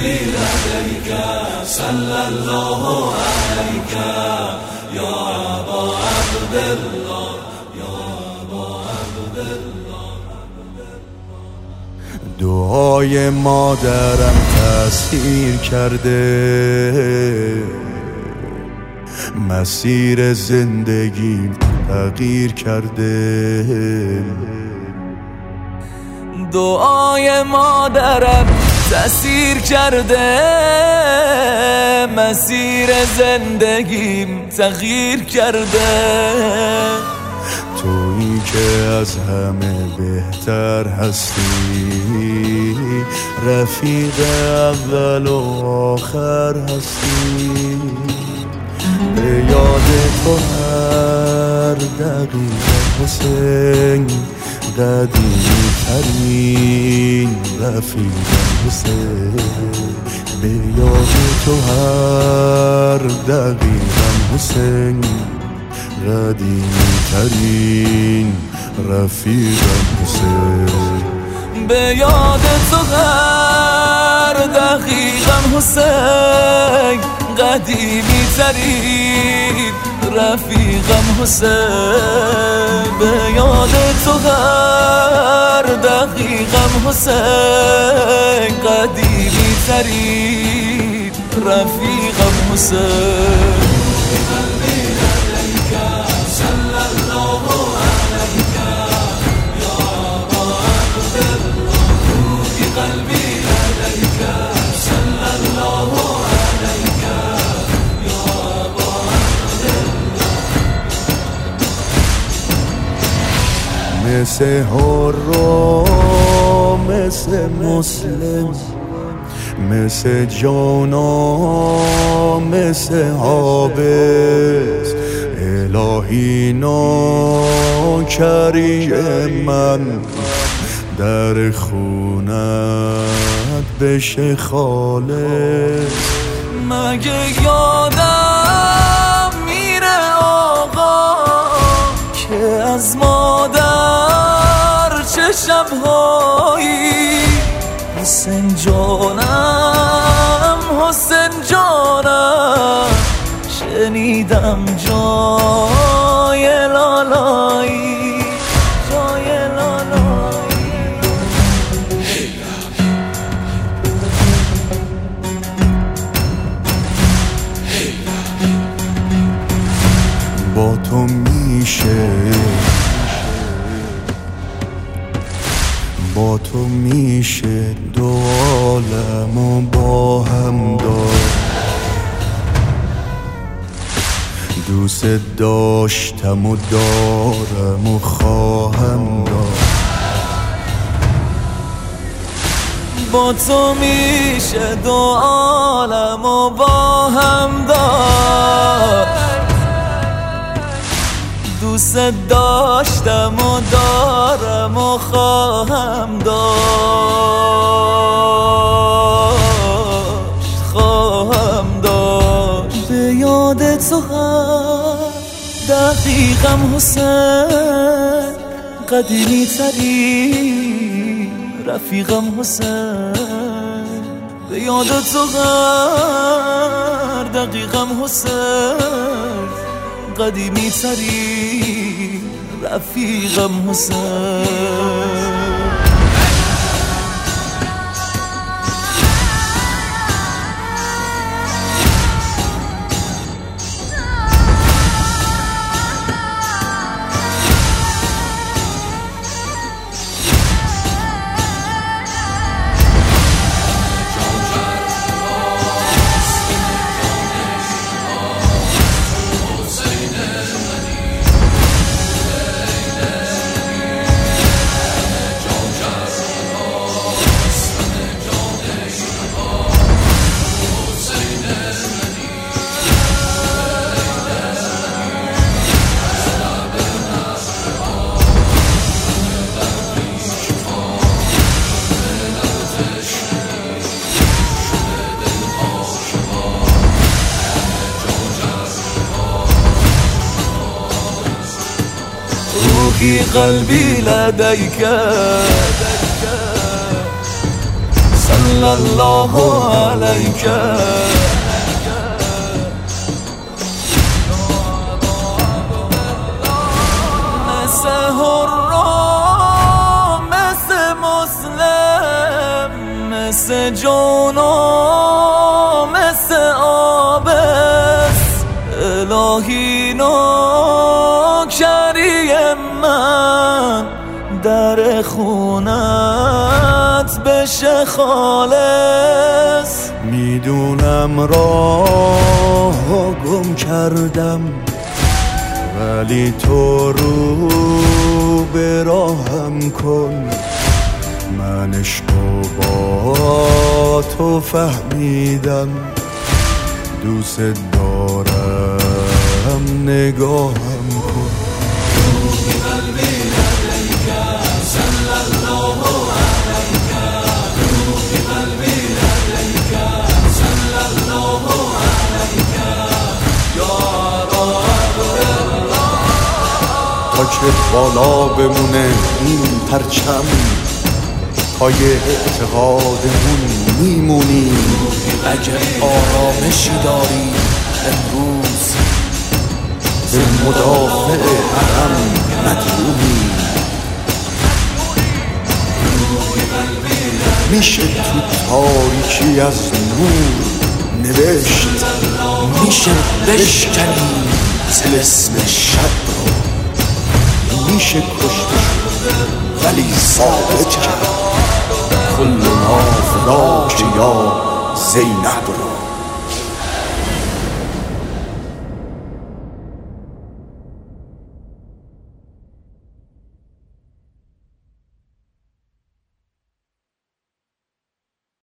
قلبي لديك صلى الله عليك يا أبا عبد الله يا أبا عبد الله. دعای مادرم تأثیر کرده، مسیر زندگیم تغییر کرده. دعای مادرم تأثیر کرده، مسیر زندگیم تغییر کرده. تویی که از همه بهتر هستی، رفیق اول و آخر هستی. به یاد تو هر دقیقه حسین، قدیمی ترین رفیقم حسین. به یاد تو هر دقیقم حسین، قدیمی ترین رفیقم حسین. به یاد تو هر دقیقم حسین، قدیمی ترین رفیقم حسین. به یاد تو هر دقیقم حسین، قدیمی ترین رفیقم حسین. مثل حرام، مثل مسلم، مثل جانا، مثل حابس. الهی ناکری من در خونت بشه خالص. مگه یادم میره آقا که از مادر چه شبهایی. حسین جانم، حسین جانم، شنیدم جای لالایی، جای لالایی. با تو میشه، با تو میشه دو عالمو با هم داشت. دوست داشتم و دارم و خواهم داشت. با تو میشه دو عالمو با هم داشت. دوست داشتم و دارم و خواهم داشت، خواهم داشت. به یاد تو هر دقیقم حسین، قدیمی ترین رفیقم حسین. به یاد تو هر دقیقم حسین، قدیمی ترین رفیقم حسین. روحي قلبي لديك صلی الله علیک. مثل حرام، مثل مسلم، مثل جانم، مثل آبست. الهی نوکری من در خونت بشه خالص. میدونم راه گم کردم ولی تو رو به راهم کن. من عشقو با تو فهمیدم، دوست دارم نگاهم کن. تا که بالا بمونه این پرچم، پای اعتقادمون میمونیم. اگه آرامشی داری امروز به مدافع حرم مظلومی. میشه تو تاریکی از نور نوشت، میشه بشکنی طلسم شب رو، میشه کشتش ولی ثابت کرد کل ما فداک یا زینب رو.